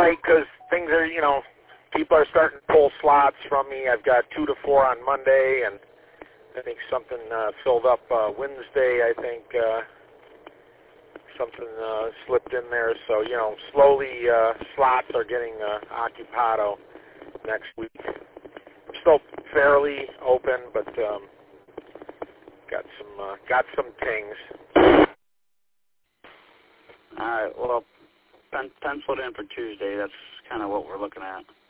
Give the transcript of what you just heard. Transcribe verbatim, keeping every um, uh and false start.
tight because things are, you know, people are starting to pull slots from me. I've got two to four on Monday, and I think something uh, filled up uh, Wednesday. I think uh, something uh, slipped in there. So, you know, slowly uh, slots are getting uh, occupado next week. I'm still fairly open, but um, got some uh, got some things. All right. Well, pen- penciled in for Tuesday. That's kind of what we're looking at.